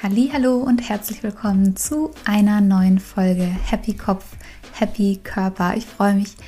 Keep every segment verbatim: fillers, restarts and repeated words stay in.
Hallihallo und herzlich willkommen zu einer neuen Folge Happy Kopf, Happy Körper. Ich freue mich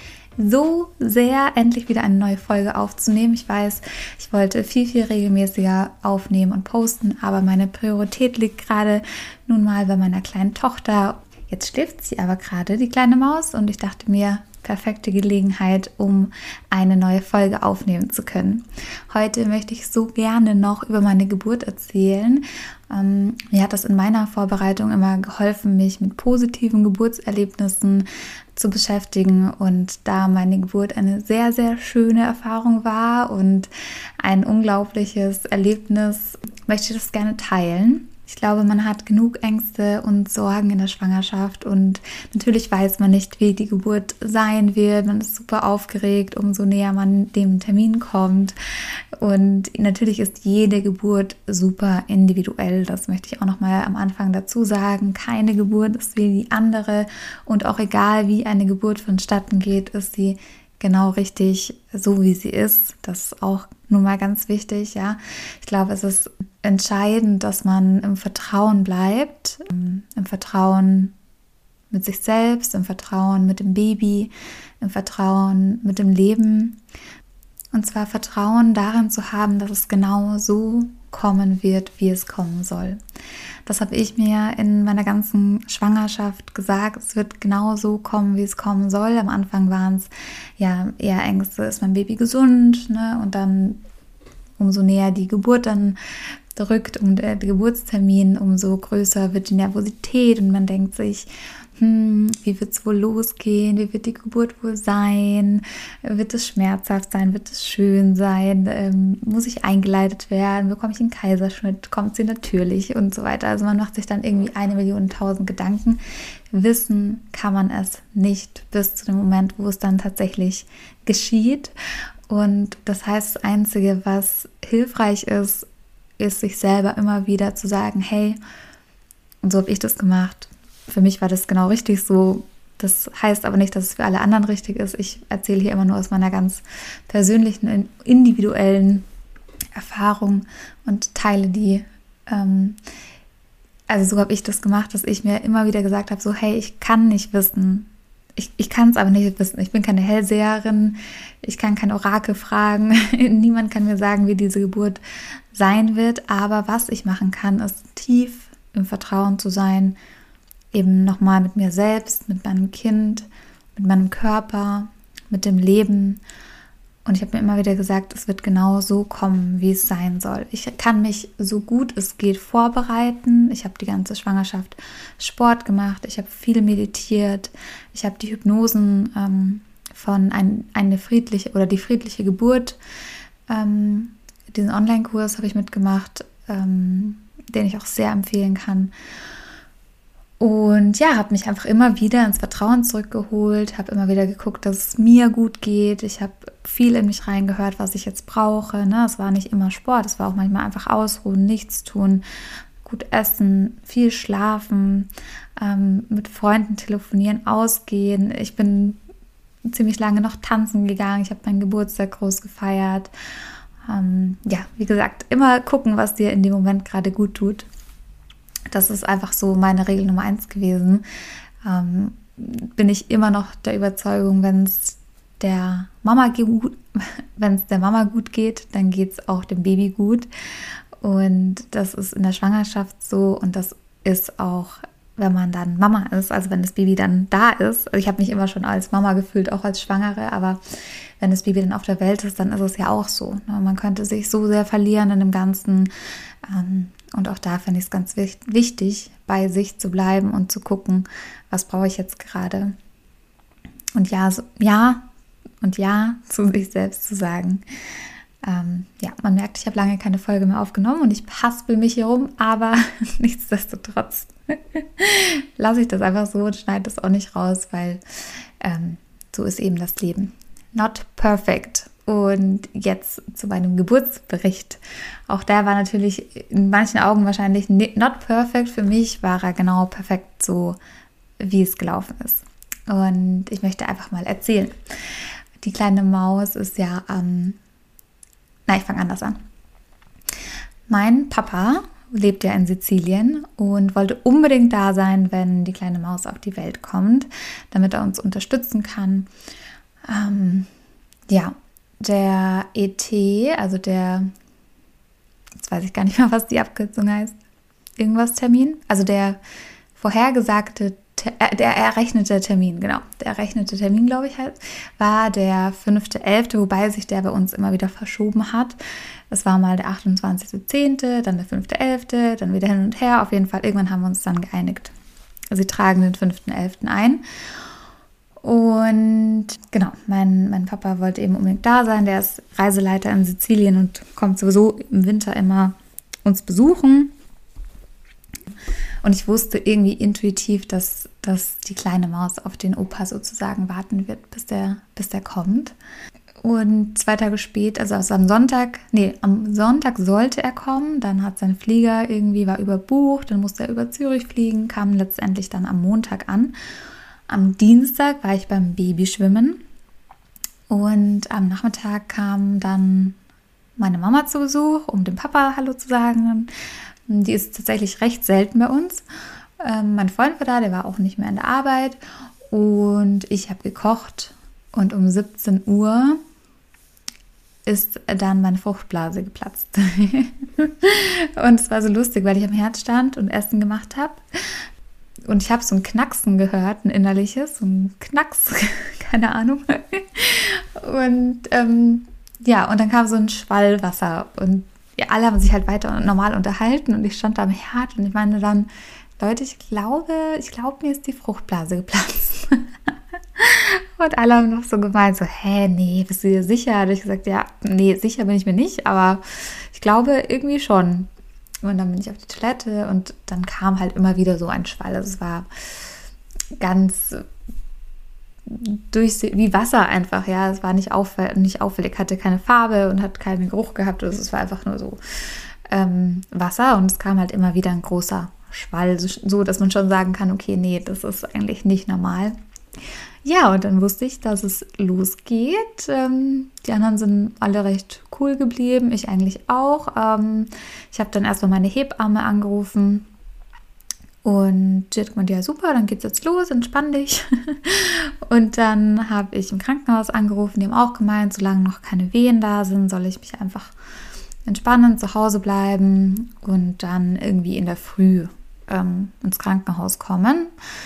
so sehr, endlich wieder eine neue Folge aufzunehmen. Ich weiß, ich wollte viel, viel regelmäßiger aufnehmen und posten, aber meine Priorität liegt gerade nun mal bei meiner kleinen Tochter. Jetzt schläft sie aber gerade, die kleine Maus, und ich dachte mir, perfekte Gelegenheit, um eine neue Folge aufnehmen zu können. Heute möchte ich so gerne noch über meine Geburt erzählen. Ähm, mir hat das in meiner Vorbereitung immer geholfen, mich mit positiven Geburtserlebnissen zu beschäftigen, und da meine Geburt eine sehr, sehr schöne Erfahrung war und ein unglaubliches Erlebnis, möchte ich das gerne teilen. Ich glaube, man hat genug Ängste und Sorgen in der Schwangerschaft, und natürlich weiß man nicht, wie die Geburt sein wird. Man ist super aufgeregt, umso näher man dem Termin kommt. Und natürlich ist jede Geburt super individuell. Das möchte ich auch noch mal am Anfang dazu sagen. Keine Geburt ist wie die andere, und auch egal, wie eine Geburt vonstatten geht, ist sie genau richtig, so wie sie ist. Das ist auch nun mal ganz wichtig, ja. Ich glaube, es ist entscheidend, dass man im Vertrauen bleibt, im Vertrauen mit sich selbst, im Vertrauen mit dem Baby, im Vertrauen mit dem Leben. Und zwar Vertrauen darin zu haben, dass es genau so kommen wird, wie es kommen soll. Das habe ich mir in meiner ganzen Schwangerschaft gesagt. Es wird genau so kommen, wie es kommen soll. Am Anfang waren es ja eher Ängste, ist mein Baby gesund, ne? Und dann umso näher die Geburt dann rückt und der Geburtstermin, umso größer wird die Nervosität, und man denkt sich, hm, wie wird es wohl losgehen, wie wird die Geburt wohl sein, wird es schmerzhaft sein, wird es schön sein, ähm, muss ich eingeleitet werden, bekomme ich einen Kaiserschnitt, kommt sie natürlich und so weiter. Also man macht sich dann irgendwie eine Million tausend Gedanken. Wissen kann man es nicht bis zu dem Moment, wo es dann tatsächlich geschieht. Und das heißt, das Einzige, was hilfreich ist, ist, sich selber immer wieder zu sagen, hey, und so habe ich das gemacht. Für mich war das genau richtig so. Das heißt aber nicht, dass es für alle anderen richtig ist. Ich erzähle hier immer nur aus meiner ganz persönlichen, individuellen Erfahrung und teile die. Ähm, also so habe ich das gemacht, dass ich mir immer wieder gesagt habe, so hey, ich kann nicht wissen. Ich, ich kann es aber nicht wissen. Ich bin keine Hellseherin. Ich kann kein Orakel fragen. Niemand kann mir sagen, wie diese Geburt sein wird. Aber was ich machen kann, ist tief im Vertrauen zu sein, eben nochmal mit mir selbst, mit meinem Kind, mit meinem Körper, mit dem Leben. Und ich habe mir immer wieder gesagt, es wird genau so kommen, wie es sein soll. Ich kann mich so gut es geht vorbereiten. Ich habe die ganze Schwangerschaft Sport gemacht. Ich habe viel meditiert. Ich habe die Hypnosen ähm, von ein, eine friedliche oder die friedliche Geburt. Ähm, diesen Online-Kurs habe ich mitgemacht, ähm, den ich auch sehr empfehlen kann. Und ja, habe mich einfach immer wieder ins Vertrauen zurückgeholt, habe immer wieder geguckt, dass es mir gut geht. Ich habe viel in mich reingehört, was ich jetzt brauche. Ne? Es war nicht immer Sport, es war auch manchmal einfach ausruhen, nichts tun, gut essen, viel schlafen, ähm, mit Freunden telefonieren, ausgehen. Ich bin ziemlich lange noch tanzen gegangen. Ich habe meinen Geburtstag groß gefeiert. Ähm, ja, wie gesagt, immer gucken, was dir in dem Moment gerade gut tut. Das ist einfach so meine Regel Nummer eins gewesen. Ähm, bin ich immer noch der Überzeugung, wenn es der Mama gut, wenn es der Mama gut geht, dann geht es auch dem Baby gut. Und das ist in der Schwangerschaft so, und das ist auch, wenn man dann Mama ist, also wenn das Baby dann da ist. Also ich habe mich immer schon als Mama gefühlt, auch als Schwangere, aber wenn das Baby dann auf der Welt ist, dann ist es ja auch so. Ne? Man könnte sich so sehr verlieren in dem Ganzen. Ähm, Und auch da finde ich es ganz wichtig, bei sich zu bleiben und zu gucken, was brauche ich jetzt gerade. Und ja, so, ja und ja zu sich selbst zu sagen. Ähm, ja, man merkt, ich habe lange keine Folge mehr aufgenommen und ich haspel mich hier rum, aber nichtsdestotrotz lasse ich das einfach so und schneide das auch nicht raus, weil ähm, so ist eben das Leben. Not perfect. Und jetzt zu meinem Geburtsbericht. Auch der war natürlich in manchen Augen wahrscheinlich not perfect. Für mich war er genau perfekt so, wie es gelaufen ist. Und ich möchte einfach mal erzählen. Die kleine Maus ist ja am... Ähm, na, ich fange anders an. Mein Papa lebt ja in Sizilien und wollte unbedingt da sein, wenn die kleine Maus auf die Welt kommt, damit er uns unterstützen kann. Ähm, ja, der E T, also der, jetzt weiß ich gar nicht mehr, was die Abkürzung heißt, irgendwas Termin, also der vorhergesagte, äh, der errechnete Termin, genau, der errechnete Termin, glaube ich, halt, war der fünfte elfte, wobei sich der bei uns immer wieder verschoben hat. Es war mal der achtundzwanzigste zehnte, dann der fünfte elfte, dann wieder hin und her. Auf jeden Fall, irgendwann haben wir uns dann geeinigt. Sie tragen den fünften elften ein. Und genau, mein, mein Papa wollte eben unbedingt da sein. Der ist Reiseleiter in Sizilien und kommt sowieso im Winter immer uns besuchen. Und ich wusste irgendwie intuitiv, dass, dass die kleine Maus auf den Opa sozusagen warten wird, bis der, bis der kommt. Und zwei Tage später, also, also am Sonntag, nee, am Sonntag sollte er kommen, dann hat sein Flieger irgendwie, war überbucht, dann musste er über Zürich fliegen, kam letztendlich dann am Montag an. Am Dienstag war ich beim Babyschwimmen und am Nachmittag kam dann meine Mama zu Besuch, um dem Papa Hallo zu sagen. Die ist tatsächlich recht selten bei uns. Ähm, mein Freund war da, der war auch nicht mehr in der Arbeit und ich habe gekocht und um siebzehn Uhr ist dann meine Fruchtblase geplatzt. Und es war so lustig, weil ich am Herd stand und Essen gemacht habe. Und ich habe so ein Knacksen gehört, ein innerliches, so ein Knacks, keine Ahnung. Und ähm, ja, und dann kam so ein Schwall Wasser und ja, alle haben sich halt weiter normal unterhalten und ich stand da am Herd und ich meine dann, Leute, ich glaube, ich glaube, mir ist die Fruchtblase geplatzt. Und alle haben noch so gemeint, so, hä, nee, bist du dir sicher? Da habe ich gesagt, ja, nee, sicher bin ich mir nicht, aber ich glaube irgendwie schon. Und dann bin ich auf die Toilette und dann kam halt immer wieder so ein Schwall. Also es war ganz durch wie Wasser einfach, ja. Es war nicht, auffäll- nicht auffällig, hatte keine Farbe und hat keinen Geruch gehabt. Also es war einfach nur so ähm, Wasser und es kam halt immer wieder ein großer Schwall, so dass man schon sagen kann, okay, nee, das ist eigentlich nicht normal. Ja, und dann wusste ich, dass es losgeht. Ähm, die anderen sind alle recht cool geblieben, ich eigentlich auch. Ähm, ich habe dann erstmal meine Hebamme angerufen und die hat gemeint, ja super, dann geht's jetzt los, entspann dich. Und dann habe ich im Krankenhaus angerufen, die haben auch gemeint, solange noch keine Wehen da sind, soll ich mich einfach entspannen, zu Hause bleiben und dann irgendwie in der Früh ähm, ins Krankenhaus kommen.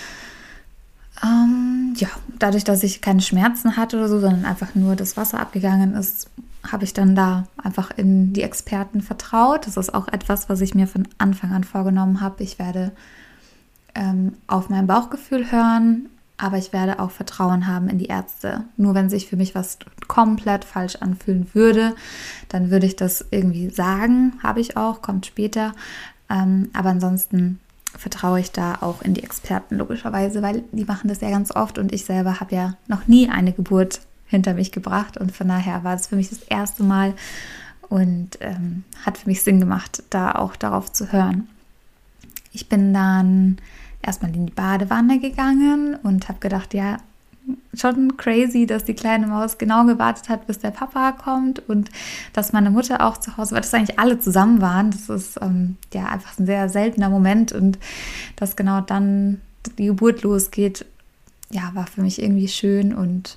Ähm, ja, dadurch, dass ich keine Schmerzen hatte oder so, sondern einfach nur das Wasser abgegangen ist, habe ich dann da einfach in die Experten vertraut. Das ist auch etwas, was ich mir von Anfang an vorgenommen habe. Ich werde ähm, auf mein Bauchgefühl hören, aber ich werde auch Vertrauen haben in die Ärzte. Nur wenn sich für mich was komplett falsch anfühlen würde, dann würde ich das irgendwie sagen. Habe ich auch, kommt später. Ähm, aber ansonsten vertraue ich da auch in die Experten logischerweise, weil die machen das ja ganz oft und ich selber habe ja noch nie eine Geburt hinter mich gebracht und von daher war es für mich das erste Mal und ähm, hat für mich Sinn gemacht, da auch darauf zu hören. Ich bin dann erstmal in die Badewanne gegangen und habe gedacht, ja, schon crazy, dass die kleine Maus genau gewartet hat, bis der Papa kommt und dass meine Mutter auch zu Hause war, dass eigentlich alle zusammen waren. Das ist ähm, ja einfach ein sehr seltener Moment und dass genau dann die Geburt losgeht, ja, war für mich irgendwie schön und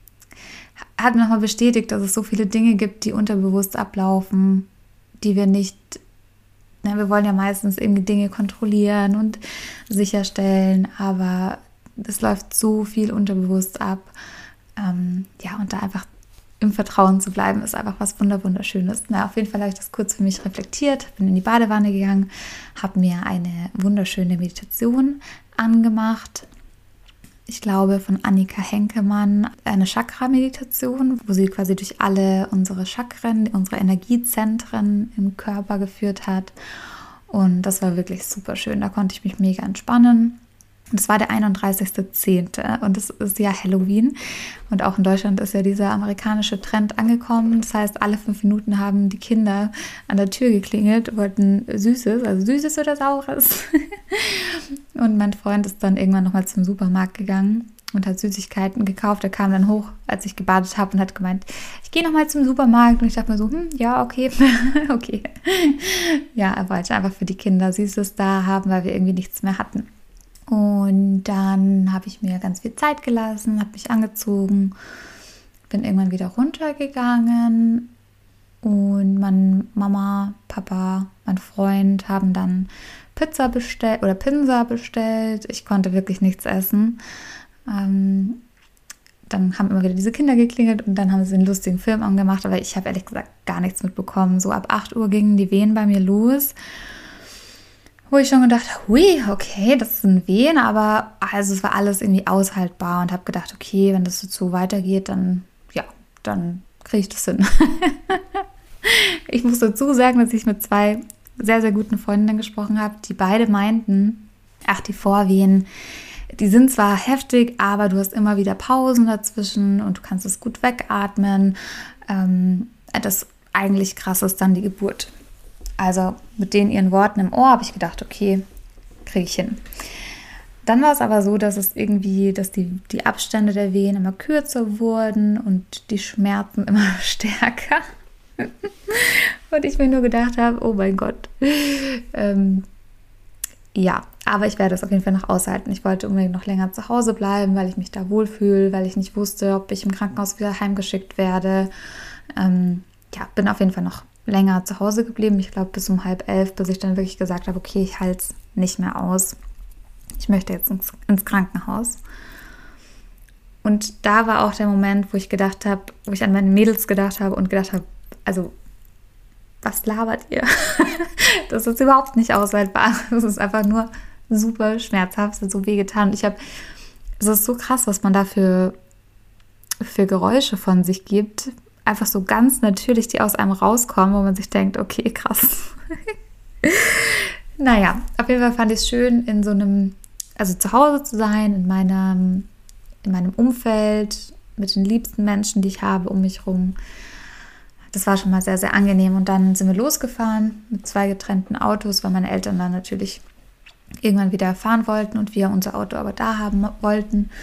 hat mir nochmal bestätigt, dass es so viele Dinge gibt, die unterbewusst ablaufen, die wir nicht, na, wir wollen ja meistens irgendwie Dinge kontrollieren und sicherstellen, aber es läuft so viel unterbewusst ab. Ähm, ja, und da einfach im Vertrauen zu bleiben, ist einfach was Wunderschönes. Na, auf jeden Fall habe ich das kurz für mich reflektiert, bin in die Badewanne gegangen, habe mir eine wunderschöne Meditation angemacht. Ich glaube, von Annika Henkemann, eine Chakra-Meditation, wo sie quasi durch alle unsere Chakren, unsere Energiezentren im Körper geführt hat. Und das war wirklich super schön. Da konnte ich mich mega entspannen. Und es war der einunddreißigste zehnte und es ist ja Halloween und auch in Deutschland ist ja dieser amerikanische Trend angekommen. Das heißt, alle fünf Minuten haben die Kinder an der Tür geklingelt, wollten Süßes, also Süßes oder Saures. Und mein Freund ist dann irgendwann nochmal zum Supermarkt gegangen und hat Süßigkeiten gekauft. Er kam dann hoch, als ich gebadet habe und hat gemeint, ich gehe nochmal zum Supermarkt. Und ich dachte mir so, hm, ja, okay, okay. Ja, er wollte einfach für die Kinder Süßes da haben, weil wir irgendwie nichts mehr hatten. Und dann habe ich mir ganz viel Zeit gelassen, habe mich angezogen, bin irgendwann wieder runtergegangen und meine Mama, Papa, mein Freund haben dann Pizza bestellt oder Pinsa bestellt. Ich konnte wirklich nichts essen. Ähm, dann haben immer wieder diese Kinder geklingelt und dann haben sie einen lustigen Film angemacht, aber ich habe ehrlich gesagt gar nichts mitbekommen. So ab acht Uhr gingen die Wehen bei mir los, wo ich schon gedacht habe, hui, okay, das sind Wehen, aber also es war alles irgendwie aushaltbar und habe gedacht, okay, wenn das so weitergeht, dann, ja, dann kriege ich das hin. Ich muss dazu sagen, dass ich mit zwei sehr, sehr guten Freundinnen gesprochen habe, die beide meinten, ach, die Vorwehen, die sind zwar heftig, aber du hast immer wieder Pausen dazwischen und du kannst es gut wegatmen. Ähm, das eigentlich krass ist dann die Geburt. Also mit den ihren Worten im Ohr habe ich gedacht, okay, kriege ich hin. Dann war es aber so, dass es irgendwie, dass die, die Abstände der Wehen immer kürzer wurden und die Schmerzen immer stärker. Und ich mir nur gedacht habe, oh mein Gott. Ähm, ja, aber ich werde das auf jeden Fall noch aushalten. Ich wollte unbedingt noch länger zu Hause bleiben, weil ich mich da wohlfühle, weil ich nicht wusste, ob ich im Krankenhaus wieder heimgeschickt werde. Ähm, ja, bin auf jeden Fall noch länger zu Hause geblieben. Ich glaube bis um halb elf, bis ich dann wirklich gesagt habe, okay, ich halte es nicht mehr aus. Ich möchte jetzt ins, ins Krankenhaus. Und da war auch der Moment, wo ich gedacht habe, wo ich an meine Mädels gedacht habe und gedacht habe, also, was labert ihr? Das ist überhaupt nicht aushaltbar. Das ist einfach nur super schmerzhaft, es hat so wehgetan. Und ich habe, es ist so krass, was man da für, für Geräusche von sich gibt. Einfach so ganz natürlich, die aus einem rauskommen, wo man sich denkt, okay, krass. Naja, auf jeden Fall fand ich es schön, in so einem, also zu Hause zu sein, in meinem, in meinem Umfeld, mit den liebsten Menschen, die ich habe um mich herum. Das war schon mal sehr, sehr angenehm. Und dann sind wir losgefahren mit zwei getrennten Autos, weil meine Eltern dann natürlich irgendwann wieder fahren wollten und wir unser Auto aber da haben wollten.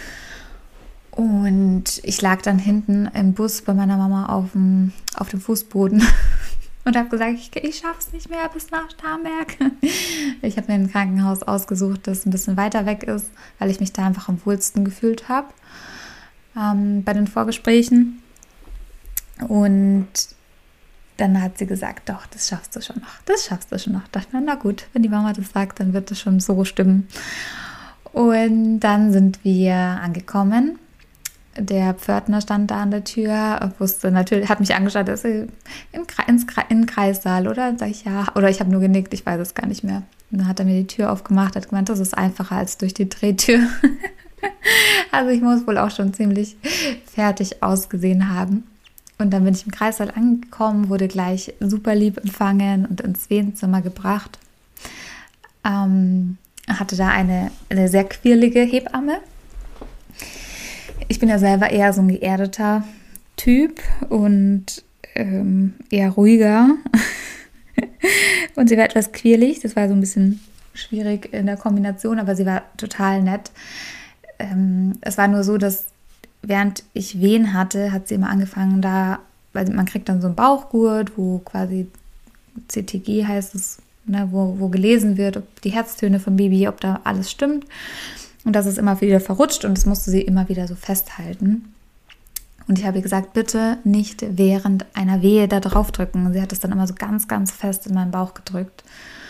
Und ich lag dann hinten im Bus bei meiner Mama auf dem, auf dem Fußboden und habe gesagt, ich, ich schaffe es nicht mehr bis nach Starnberg. Ich habe mir ein Krankenhaus ausgesucht, das ein bisschen weiter weg ist, weil ich mich da einfach am wohlsten gefühlt habe ähm, bei den Vorgesprächen. Und dann hat sie gesagt, doch, das schaffst du schon noch, das schaffst du schon noch. Ich dachte mir, na gut, wenn die Mama das sagt, dann wird das schon so stimmen. Und dann sind wir angekommen. Der Pförtner stand da an der Tür, wusste natürlich, hat mich angeschaut, dass sie in, ins, in den Kreissaal, oder? Dann sage ich, ja. Oder ich habe nur genickt, ich weiß es gar nicht mehr. Und dann hat er mir die Tür aufgemacht, hat gemeint, das ist einfacher als durch die Drehtür. Also ich muss wohl auch schon ziemlich fertig ausgesehen haben. Und dann bin ich im Kreissaal angekommen, wurde gleich super lieb empfangen und ins Wehenzimmer gebracht. Ähm, hatte da eine, eine sehr quirlige Hebamme. Ich bin ja selber eher so ein geerdeter Typ und ähm, eher ruhiger. Und sie war etwas quirlig, das war so ein bisschen schwierig in der Kombination, aber sie war total nett. Ähm, es war nur so, dass während ich Wehen hatte, hat sie immer angefangen da, weil man kriegt dann so einen Bauchgurt, wo quasi C T G heißt es, ne, wo, wo gelesen wird, ob die Herztöne vom Baby, ob da alles stimmt. Und das ist immer wieder verrutscht und das musste sie immer wieder so festhalten. Und ich habe ihr gesagt, bitte nicht während einer Wehe da drauf drücken. Sie hat das dann immer so ganz, ganz fest in meinen Bauch gedrückt.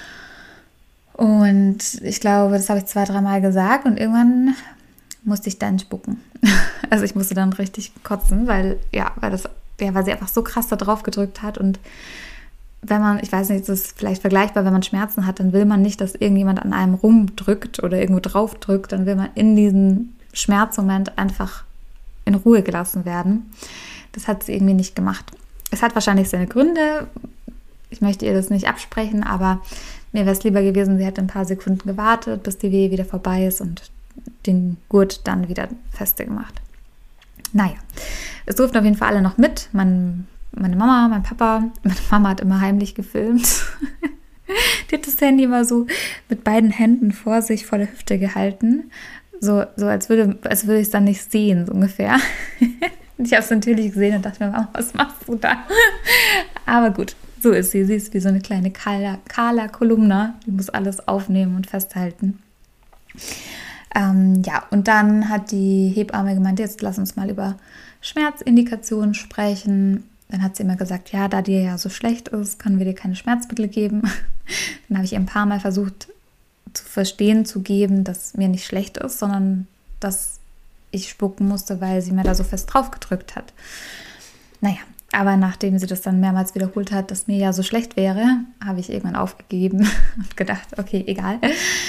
Und ich glaube, das habe ich zwei, dreimal gesagt und irgendwann musste ich dann spucken. Also ich musste dann richtig kotzen, weil, ja, weil, das, ja, weil sie einfach so krass da drauf gedrückt hat. Und wenn man, ich weiß nicht, das ist vielleicht vergleichbar, wenn man Schmerzen hat, dann will man nicht, dass irgendjemand an einem rumdrückt oder irgendwo drauf drückt. Dann will man in diesem Schmerzmoment einfach in Ruhe gelassen werden. Das hat sie irgendwie nicht gemacht. Es hat wahrscheinlich seine Gründe. Ich möchte ihr das nicht absprechen, aber mir wäre es lieber gewesen, sie hätte ein paar Sekunden gewartet, bis die Wehe wieder vorbei ist und den Gurt dann wieder feste gemacht. Naja, es durften auf jeden Fall alle noch mit. Mein Meine Mama, mein Papa, meine Mama hat immer heimlich gefilmt. Die hat das Handy immer so mit beiden Händen vor sich, vor der Hüfte gehalten, So, so als würde, als würde ich es dann nicht sehen, so ungefähr. Ich habe es natürlich gesehen und dachte mir, Mama, was machst du da? Aber gut, so ist sie. Sie ist wie so eine kleine Carla, Carla Kolumna. Die muss alles aufnehmen und festhalten. Ähm, ja, und dann hat die Hebamme gemeint, jetzt lass uns mal über Schmerzindikationen sprechen. Dann hat sie immer gesagt, ja, da dir ja so schlecht ist, können wir dir keine Schmerzmittel geben. Dann habe ich ihr ein paar Mal versucht zu verstehen, zu geben, dass mir nicht schlecht ist, sondern dass ich spucken musste, weil sie mir da so fest drauf gedrückt hat. Naja, aber nachdem sie das dann mehrmals wiederholt hat, dass mir ja so schlecht wäre, habe ich irgendwann aufgegeben und gedacht, okay, egal.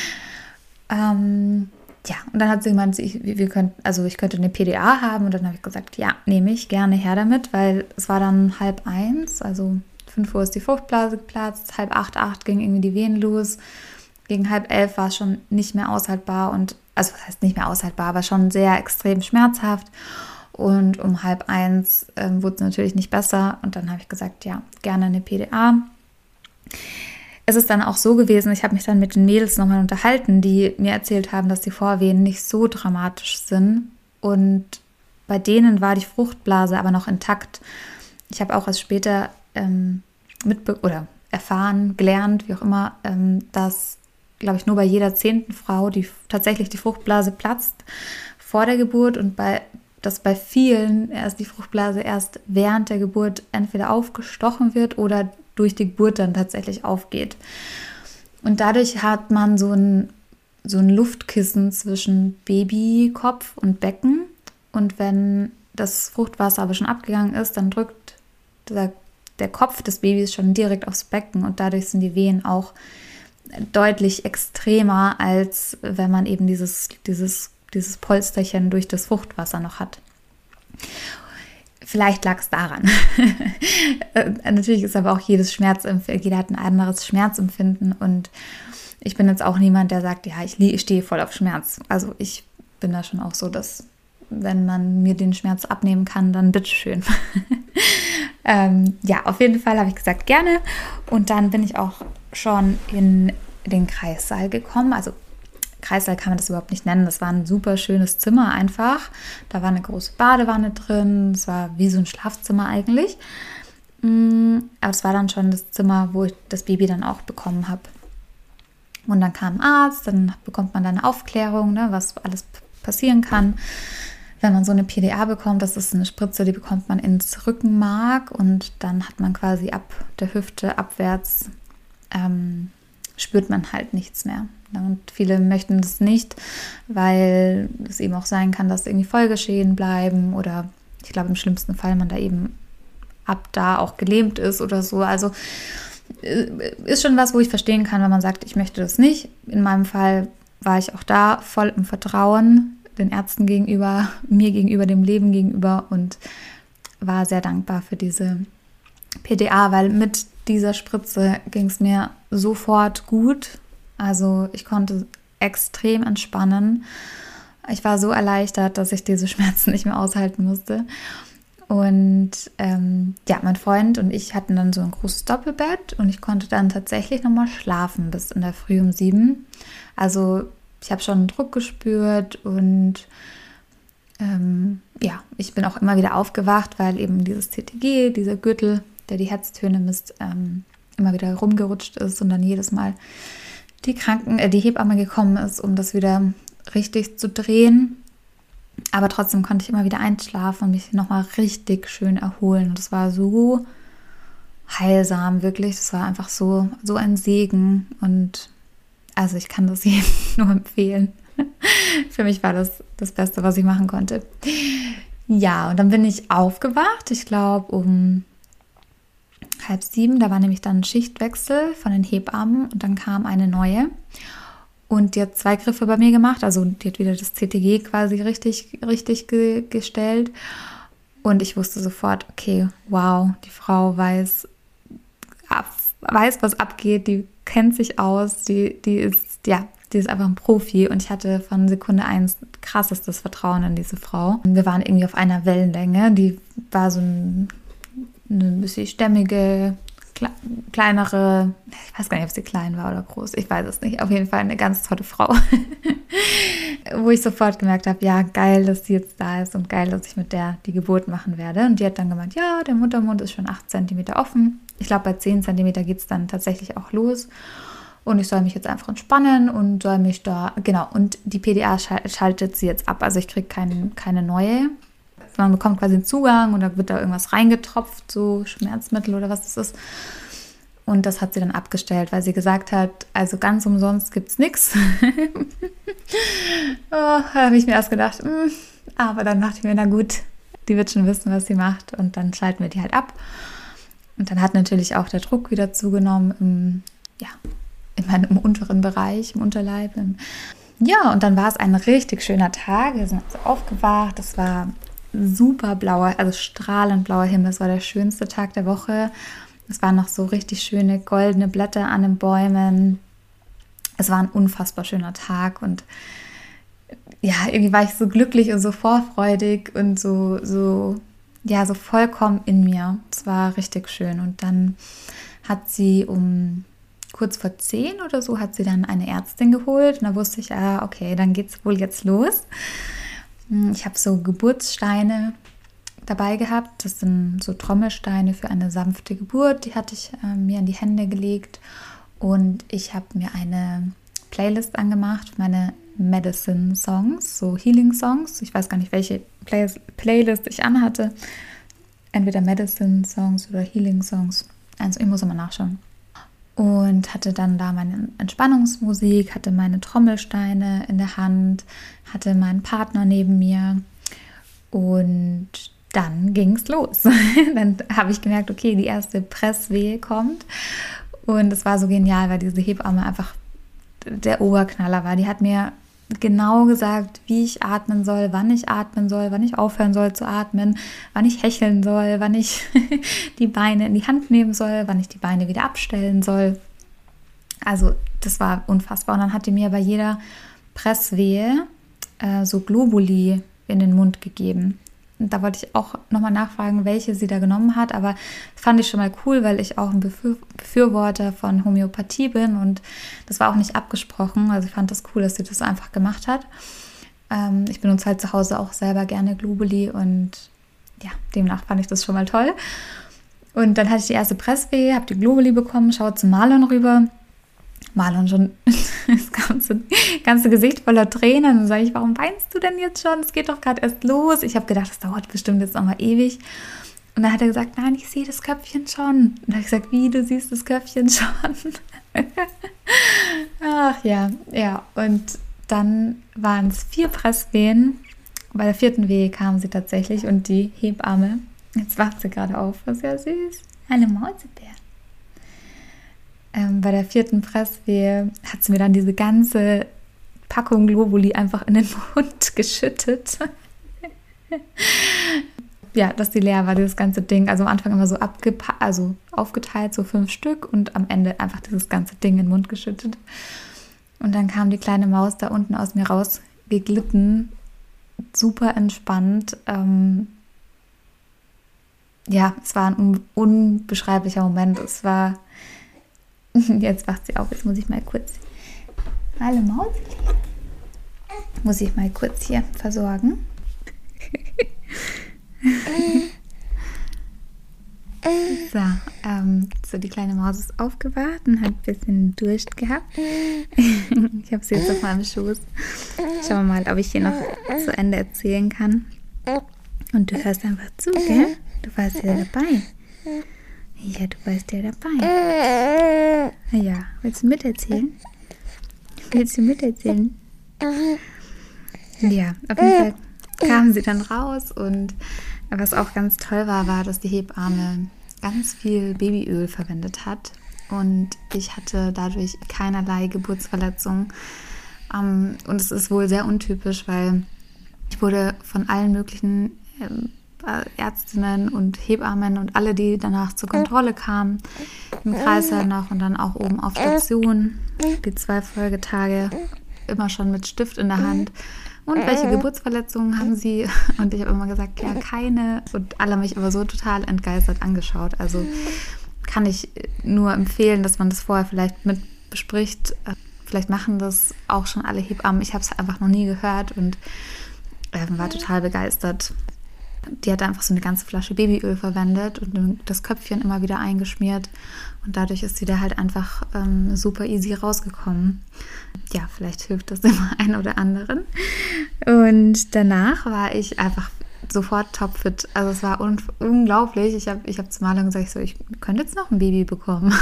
Ähm, ja, und dann hat sie gemeint, ich, wir könnten, also ich könnte eine P D A haben und dann habe ich gesagt, ja, nehme ich gerne her damit, weil es war dann halb eins, also fünf Uhr ist die Fruchtblase geplatzt, halb acht, acht ging irgendwie die Wehen los, gegen halb elf war es schon nicht mehr aushaltbar und, also was heißt nicht mehr aushaltbar, aber schon sehr extrem schmerzhaft und um halb eins ähm, wurde es natürlich nicht besser und dann habe ich gesagt, ja, gerne eine P D A. Es ist dann auch so gewesen, ich habe mich dann mit den Mädels nochmal unterhalten, die mir erzählt haben, dass die Vorwehen nicht so dramatisch sind und bei denen war die Fruchtblase aber noch intakt. Ich habe auch erst später ähm, mitbe- oder erfahren, gelernt, wie auch immer, ähm, dass, glaube ich, nur bei jeder zehnten Frau die tatsächlich die Fruchtblase platzt vor der Geburt und bei, dass bei vielen erst die Fruchtblase erst während der Geburt entweder aufgestochen wird oder durch die Geburt dann tatsächlich aufgeht. Und dadurch hat man so ein, so ein Luftkissen zwischen Babykopf und Becken. Und wenn das Fruchtwasser aber schon abgegangen ist, dann drückt der, der Kopf des Babys schon direkt aufs Becken und dadurch sind die Wehen auch deutlich extremer, als wenn man eben dieses, dieses, dieses Polsterchen durch das Fruchtwasser noch hat. Vielleicht lag es daran. Natürlich ist aber auch jedes Schmerzempfinden, jeder hat ein anderes Schmerzempfinden und ich bin jetzt auch niemand, der sagt, ja, ich, ich stehe voll auf Schmerz. Also ich bin da schon auch so, dass wenn man mir den Schmerz abnehmen kann, dann bitteschön. ähm, ja, auf jeden Fall habe ich gesagt, gerne. Und dann bin ich auch schon in den Kreissaal gekommen, also Kreissaal kann man das überhaupt nicht nennen. Das war ein super schönes Zimmer einfach. Da war eine große Badewanne drin. Es war wie so ein Schlafzimmer eigentlich. Aber es war dann schon das Zimmer, wo ich das Baby dann auch bekommen habe. Und dann kam ein Arzt, dann bekommt man dann eine Aufklärung, ne, was alles passieren kann, wenn man so eine P D A bekommt. Das ist eine Spritze, die bekommt man ins Rückenmark und dann hat man quasi ab der Hüfte abwärts ähm, spürt man halt nichts mehr. Und viele möchten das nicht, weil es eben auch sein kann, dass irgendwie Folgeschäden bleiben oder ich glaube im schlimmsten Fall man da eben ab da auch gelähmt ist oder so. Also ist schon was, wo ich verstehen kann, wenn man sagt, ich möchte das nicht. In meinem Fall war ich auch da voll im Vertrauen den Ärzten gegenüber, mir gegenüber, dem Leben gegenüber und war sehr dankbar für diese P D A, weil mit dieser Spritze ging es mir sofort gut. Also ich konnte extrem entspannen. Ich war so erleichtert, dass ich diese Schmerzen nicht mehr aushalten musste. Und ähm, ja, mein Freund und ich hatten dann so ein großes Doppelbett und ich konnte dann tatsächlich nochmal schlafen bis in der Früh um sieben. Also ich habe schon einen Druck gespürt und ähm, ja, ich bin auch immer wieder aufgewacht, weil eben dieses C T G, dieser Gürtel, der die Herztöne misst, ähm, immer wieder rumgerutscht ist und dann jedes Mal die Kranken, äh, die Hebamme gekommen ist, um das wieder richtig zu drehen. Aber trotzdem konnte ich immer wieder einschlafen und mich nochmal richtig schön erholen. Und das war so heilsam, wirklich. Das war einfach so, so ein Segen. Und also ich kann das jedem nur empfehlen. Für mich war das das Beste, was ich machen konnte. Ja, und dann bin ich aufgewacht. Ich glaube um halb sieben, da war nämlich dann ein Schichtwechsel von den Hebammen und dann kam eine neue und die hat zwei Griffe bei mir gemacht, also die hat wieder das C T G quasi richtig, richtig ge- gestellt und ich wusste sofort, okay, wow, die Frau weiß, ab, weiß, was abgeht, die kennt sich aus, die, die ist, ja, die ist einfach ein Profi und ich hatte von Sekunde eins krassestes Vertrauen in diese Frau. Und wir waren irgendwie auf einer Wellenlänge, die war so ein eine bisschen stämmige, kle- kleinere, ich weiß gar nicht, ob sie klein war oder groß, ich weiß es nicht, auf jeden Fall eine ganz tolle Frau. wo ich sofort gemerkt habe, ja, geil, dass sie jetzt da ist und geil, dass ich mit der die Geburt machen werde. Und die hat dann gemeint, ja, der Muttermund ist schon acht Zentimeter offen. Ich glaube, bei zehn Zentimeter geht es dann tatsächlich auch los. Und ich soll mich jetzt einfach entspannen und soll mich da, genau, und die P D A schaltet sie jetzt ab. Also ich kriege kein, keine neue. Man bekommt quasi einen Zugang und da wird da irgendwas reingetropft, so Schmerzmittel oder was das ist. Und das hat sie dann abgestellt, weil sie gesagt hat, also ganz umsonst gibt es nichts. Oh, da habe ich mir erst gedacht, mh, aber dann dachte ich mir, na gut, die wird schon wissen, was sie macht. Und dann schalten wir die halt ab. Und dann hat natürlich auch der Druck wieder zugenommen im, ja, in meinem unteren Bereich, im Unterleib. Ja, und dann war es ein richtig schöner Tag. Wir sind also aufgewacht. Es war super blauer, also strahlend blauer Himmel. Es war der schönste Tag der Woche. Es waren noch so richtig schöne goldene Blätter an den Bäumen. Es war ein unfassbar schöner Tag und ja, irgendwie war ich so glücklich und so vorfreudig und so, so, ja, so vollkommen in mir. Es war richtig schön. Und dann hat sie um kurz vor zehn oder so hat sie dann eine Ärztin geholt und da wusste ich, ah, okay, dann geht's wohl jetzt los. Ich habe so Geburtssteine dabei gehabt. Das sind so Trommelsteine für eine sanfte Geburt. Die hatte ich äh, mir in die Hände gelegt und ich habe mir eine Playlist angemacht, meine Medicine Songs, so Healing Songs. Ich weiß gar nicht, welche Play- Playlist ich anhatte. Entweder Medicine Songs oder Healing Songs. Also ich muss immer nachschauen. Und hatte dann da meine Entspannungsmusik, hatte meine Trommelsteine in der Hand, hatte meinen Partner neben mir und dann ging es los. Dann habe ich gemerkt, okay, die erste Presswehe kommt und es war so genial, weil diese Hebamme einfach der Oberknaller war. Die hat mir genau gesagt, wie ich atmen soll, wann ich atmen soll, wann ich aufhören soll zu atmen, wann ich hecheln soll, wann ich die Beine in die Hand nehmen soll, wann ich die Beine wieder abstellen soll. Also das war unfassbar. Und dann hat die mir bei jeder Presswehe äh, so Globuli in den Mund gegeben. Und da wollte ich auch nochmal nachfragen, welche sie da genommen hat. Aber das fand ich schon mal cool, weil ich auch ein Befür- Befürworter von Homöopathie bin. Und das war auch nicht abgesprochen. Also ich fand das cool, dass sie das einfach gemacht hat. Ähm, ich benutze halt zu Hause auch selber gerne Globuli. Und ja, demnach fand ich das schon mal toll. Und dann hatte ich die erste Presswehe, habe die Globuli bekommen, schaue zu Marlon rüber. Marlon schon das ganze, ganze Gesicht voller Tränen. Und sage ich, warum weinst du denn jetzt schon? Es geht doch gerade erst los. Ich habe gedacht, das dauert bestimmt jetzt nochmal ewig. Und dann hat er gesagt, nein, ich sehe das Köpfchen schon. Und dann habe ich gesagt, wie, du siehst das Köpfchen schon? Ach ja, ja. Und dann waren es vier Presswehen. Bei der vierten Wehe kam sie tatsächlich und die Hebamme, jetzt wacht sie gerade auf, was ja süß, eine Mausebär. Ähm, bei der vierten Presswehe hat sie mir dann diese ganze Packung Globuli einfach in den Mund geschüttet. Ja, dass die leer war, dieses ganze Ding. Also am Anfang immer so abgepa- also aufgeteilt, so fünf Stück und am Ende einfach dieses ganze Ding in den Mund geschüttet. Und dann kam die kleine Maus da unten aus mir rausgeglitten, super entspannt. Ähm, ja, es war ein un- unbeschreiblicher Moment. Es war Jetzt wacht sie auf, jetzt muss ich mal kurz alle Maus muss ich mal kurz hier versorgen. So, ähm, so die kleine Maus ist aufgewacht und hat ein bisschen Durst gehabt. Ich habe sie jetzt auf meinem Schoß. Schauen wir mal, ob ich hier noch zu Ende erzählen kann. Und du hörst einfach zu, gell? Du warst ja dabei. Ja, du warst ja dabei. Ja, willst du miterzählen? Willst du miterzählen? Ja, auf jeden Fall kamen sie dann raus und was auch ganz toll war, war, dass die Hebamme ganz viel Babyöl verwendet hat und ich hatte dadurch keinerlei Geburtsverletzungen. Und es ist wohl sehr untypisch, weil ich wurde von allen möglichen Ärztinnen und Hebammen und alle, die danach zur Kontrolle kamen, im Kreißsaal noch und dann auch oben auf Station, die zwei Folgetage, immer schon mit Stift in der Hand. Und welche Geburtsverletzungen haben sie? Und ich habe immer gesagt, ja, keine. Und alle haben mich aber so total entgeistert angeschaut. Also kann ich nur empfehlen, dass man das vorher vielleicht mit bespricht. vielleicht machen das auch schon alle Hebammen. Ich habe es einfach noch nie gehört und äh, war total begeistert. Die hat einfach so eine ganze Flasche Babyöl verwendet und das Köpfchen immer wieder eingeschmiert. Und dadurch ist sie da halt einfach ähm, super easy rausgekommen. Ja, vielleicht hilft das dem einen oder anderen. Und danach war ich einfach sofort topfit. Also es war un- unglaublich. Ich habe ich hab zu Marlon gesagt, so, ich könnte jetzt noch ein Baby bekommen.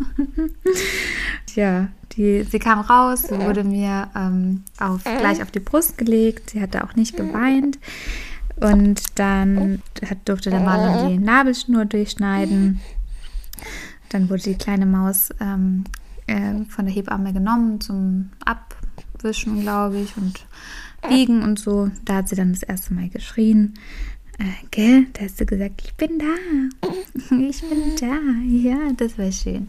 Tja, die, sie kam raus, sie wurde mir ähm, auf, gleich auf die Brust gelegt. Sie hatte auch nicht geweint. Und dann hat, durfte der Marlon die Nabelschnur durchschneiden. Dann wurde die kleine Maus ähm, äh, von der Hebamme genommen zum Abwischen, glaube ich, und wiegen und so. Da hat sie dann das erste Mal geschrien. Äh, gell? Da hast du gesagt, ich bin da. Ich bin da. Ja, das war schön.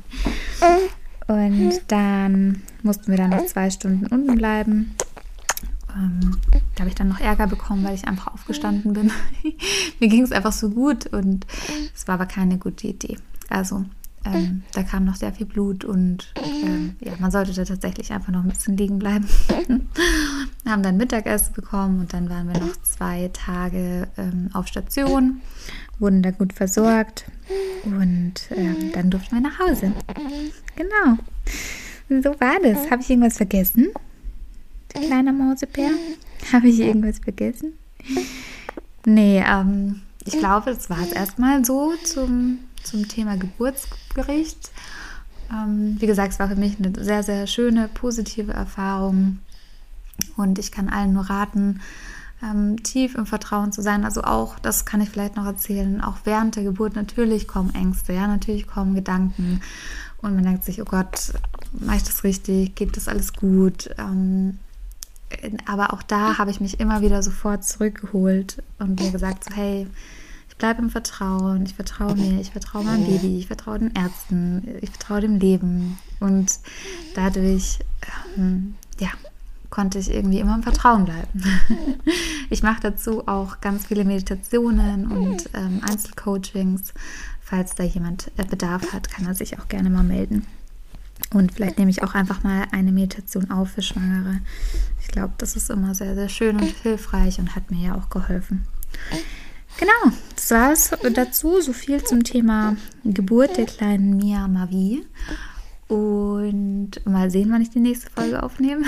Und dann mussten wir dann noch zwei Stunden unten bleiben. Ähm, da habe ich dann noch Ärger bekommen, weil ich einfach aufgestanden bin. Mir ging es einfach so gut und es war aber keine gute Idee. Also ähm, da kam noch sehr viel Blut und ähm, ja, man sollte da tatsächlich einfach noch ein bisschen liegen bleiben. Wir haben dann Mittagessen bekommen und dann waren wir noch zwei Tage ähm, auf Station, wurden da gut versorgt und ähm, dann durften wir nach Hause. Genau, so war das. Habe ich irgendwas vergessen? Kleiner Mausebär? Habe ich irgendwas vergessen? Nee, ähm, ich glaube, das war es erstmal so zum, zum Thema Geburtsgericht. Ähm, wie gesagt, es war für mich eine sehr, sehr schöne, positive Erfahrung und ich kann allen nur raten, ähm, tief im Vertrauen zu sein. Also auch, das kann ich vielleicht noch erzählen, auch während der Geburt natürlich kommen Ängste, ja, natürlich kommen Gedanken und man denkt sich, oh Gott, mache ich das richtig? Geht das alles gut? Ähm, Aber auch da habe ich mich immer wieder sofort zurückgeholt und mir gesagt, so hey, ich bleibe im Vertrauen, ich vertraue mir, ich vertraue meinem Baby, ich vertraue den Ärzten, ich vertraue dem Leben. Und dadurch, ähm, ja, konnte ich irgendwie immer im Vertrauen bleiben. Ich mache dazu auch ganz viele Meditationen und ähm, Einzelcoachings. Falls da jemand Bedarf hat, kann er sich auch gerne mal melden. Und vielleicht nehme ich auch einfach mal eine Meditation auf für Schwangere. Ich glaube, das ist immer sehr, sehr schön und hilfreich und hat mir ja auch geholfen. Genau, das war es dazu. So viel zum Thema Geburt der kleinen Mia Mavi. Und mal sehen, wann ich die nächste Folge aufnehme.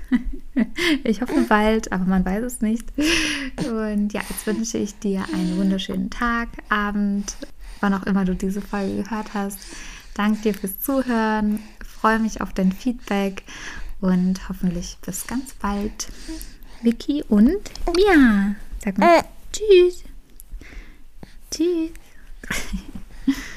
Ich hoffe bald, aber man weiß es nicht. Und ja, jetzt wünsche ich dir einen wunderschönen Tag, Abend, wann auch immer du diese Folge gehört hast. Danke dir fürs Zuhören, freue mich auf dein Feedback und hoffentlich bis ganz bald. Vicky und Mia. Sag mal Tschüss. Tschüss.